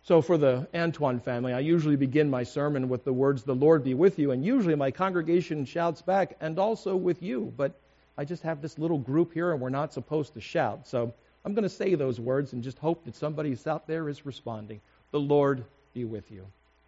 So for the Antoine family, I usually begin my sermon with the words, "The Lord be with you," and usually my congregation shouts back, "And also with you." But I just have this little group here, and we're not supposed to shout. So I'm going to say those words and just hope that somebody out there is responding. The Lord be with you.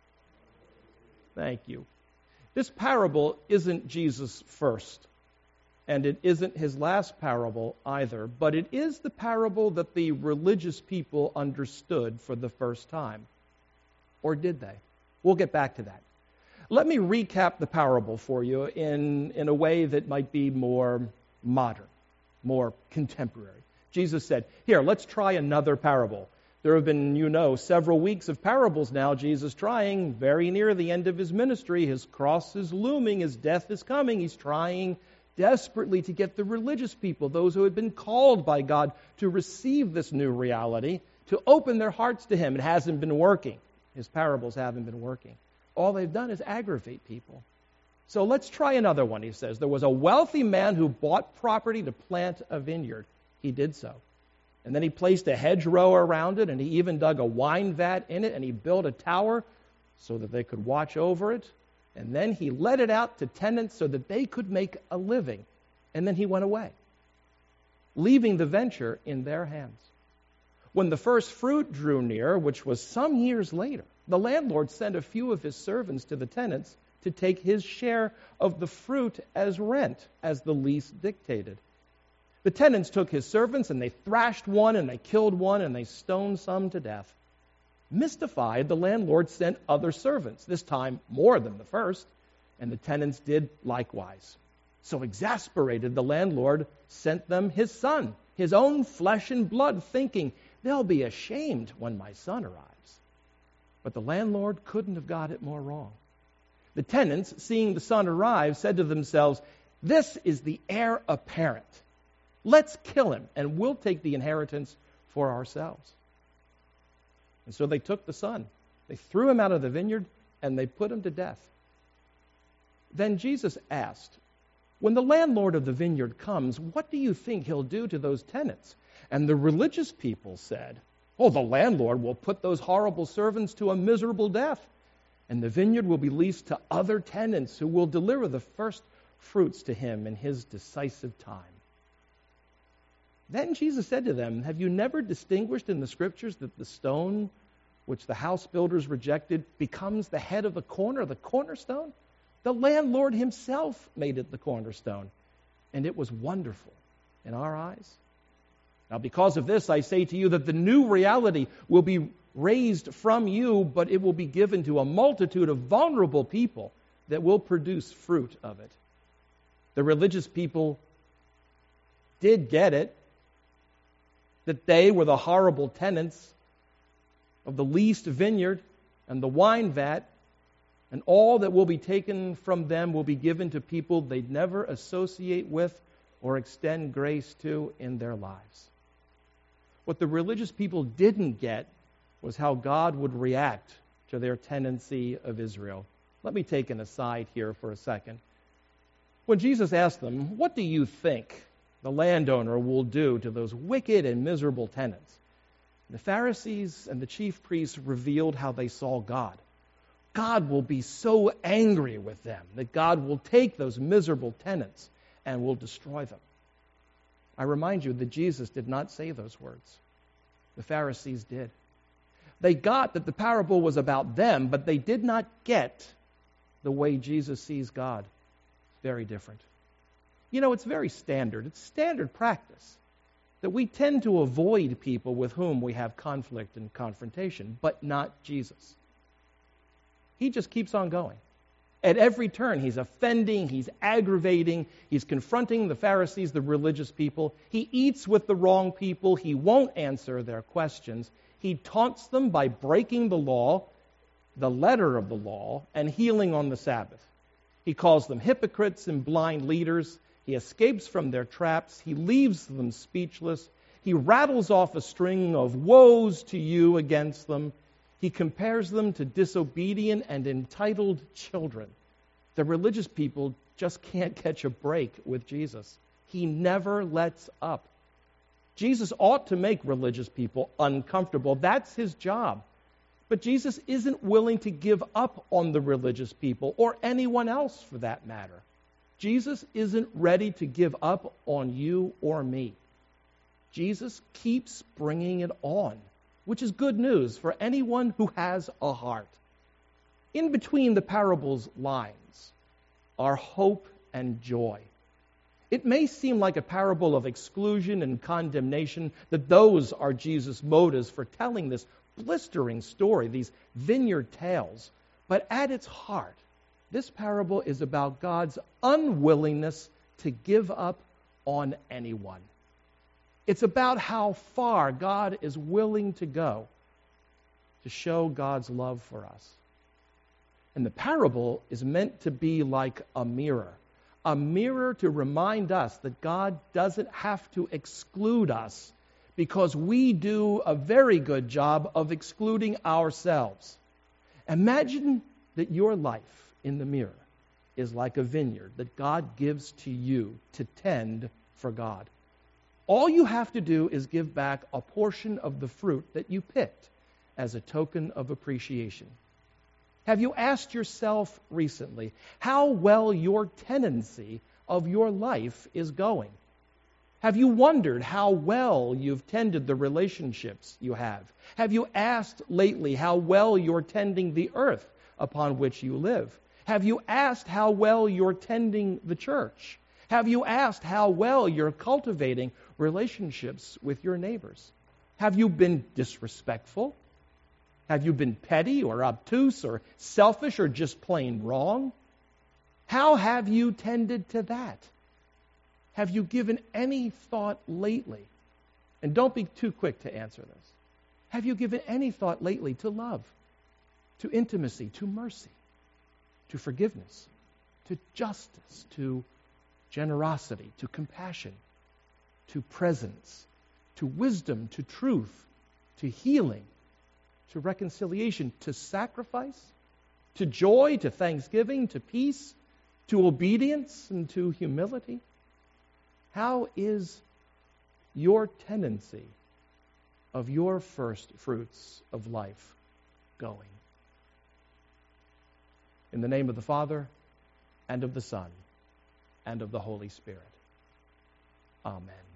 Thank you. This parable isn't Jesus' first, and it isn't his last parable either, but it is the parable that the religious people understood for the first time. Or did they? We'll get back to that. Let me recap the parable for you in a way that might be more modern, more contemporary. Jesus said, "Here, let's try another parable." There have been, several weeks of parables now, Jesus trying, very near the end of his ministry. His cross is looming, his death is coming. He's trying desperately to get the religious people, those who had been called by God, to receive this new reality, to open their hearts to him. It hasn't been working. His parables haven't been working. All they've done is aggravate people. So let's try another one, he says. There was a wealthy man who bought property to plant a vineyard. He did so. And then he placed a hedgerow around it, and he even dug a wine vat in it, and he built a tower so that they could watch over it. And then he let it out to tenants so that they could make a living. And then he went away, leaving the venture in their hands. When the first fruit drew near, which was some years later, the landlord sent a few of his servants to the tenants to take his share of the fruit as rent, as the lease dictated. The tenants took his servants, and they thrashed one, and they killed one, and they stoned some to death. Mystified, the landlord sent other servants, this time more than the first, and the tenants did likewise. So exasperated, the landlord sent them his son, his own flesh and blood, thinking, "They'll be ashamed when my son arrives." But the landlord couldn't have got it more wrong. The tenants, seeing the son arrive, said to themselves, "This is the heir apparent. Let's kill him, and we'll take the inheritance for ourselves." And so they took the son. They threw him out of the vineyard, and they put him to death. Then Jesus asked, "When the landlord of the vineyard comes, what do you think he'll do to those tenants?" And the religious people said, "Oh, the landlord will put those horrible servants to a miserable death, and the vineyard will be leased to other tenants who will deliver the first fruits to him in his decisive time." Then Jesus said to them, "Have you never distinguished in the Scriptures that the stone which the house builders rejected becomes the head of the cornerstone? The landlord himself made it the cornerstone, and it was wonderful in our eyes. Now because of this, I say to you that the new reality will be raised from you, but it will be given to a multitude of vulnerable people that will produce fruit of it." The religious people did get it, that they were the horrible tenants of the leased vineyard and the wine vat, and all that will be taken from them will be given to people they'd never associate with or extend grace to in their lives. What the religious people didn't get was how God would react to their tenancy of Israel. Let me take an aside here for a second. When Jesus asked them, "What do you think the landowner will do to those wicked and miserable tenants?" The Pharisees and the chief priests revealed how they saw God. God will be so angry with them that God will take those miserable tenants and will destroy them. I remind you that Jesus did not say those words. The Pharisees did. They got that the parable was about them, but they did not get the way Jesus sees God. It's very different. It's very standard. It's standard practice that we tend to avoid people with whom we have conflict and confrontation, but not Jesus. He just keeps on going. At every turn, he's offending, he's aggravating, he's confronting the Pharisees, the religious people. He eats with the wrong people. He won't answer their questions. He taunts them by breaking the law, the letter of the law, and healing on the Sabbath. He calls them hypocrites and blind leaders. He escapes from their traps. He leaves them speechless. He rattles off a string of woes to you against them. He compares them to disobedient and entitled children. The religious people just can't catch a break with Jesus. He never lets up. Jesus ought to make religious people uncomfortable. That's his job. But Jesus isn't willing to give up on the religious people, or anyone else for that matter. Jesus isn't ready to give up on you or me. Jesus keeps bringing it on, which is good news for anyone who has a heart. In between the parable's lines are hope and joy. It may seem like a parable of exclusion and condemnation, that those are Jesus' motives for telling this blistering story, these vineyard tales. But at its heart, this parable is about God's unwillingness to give up on anyone. It's about how far God is willing to go to show God's love for us. And the parable is meant to be like a mirror to remind us that God doesn't have to exclude us because we do a very good job of excluding ourselves. Imagine that your life in the mirror is like a vineyard that God gives to you to tend for God. All you have to do is give back a portion of the fruit that you picked as a token of appreciation. Have you asked yourself recently how well your tenancy of your life is going? Have you wondered how well you've tended the relationships you have? Have you asked lately how well you're tending the earth upon which you live? Have you asked how well you're tending the church? Have you asked how well you're cultivating relationships with your neighbors? Have you been disrespectful? Have you been petty or obtuse or selfish or just plain wrong? How have you tended to that? Have you given any thought lately? And don't be too quick to answer this. Have you given any thought lately to love, to intimacy, to mercy, to forgiveness, to justice, to generosity, to compassion, to presence, to wisdom, to truth, to healing, to reconciliation, to sacrifice, to joy, to thanksgiving, to peace, to obedience, and to humility? How is your tendency of your first fruits of life going? In the name of the Father, and of the Son, and of the Holy Spirit. Amen.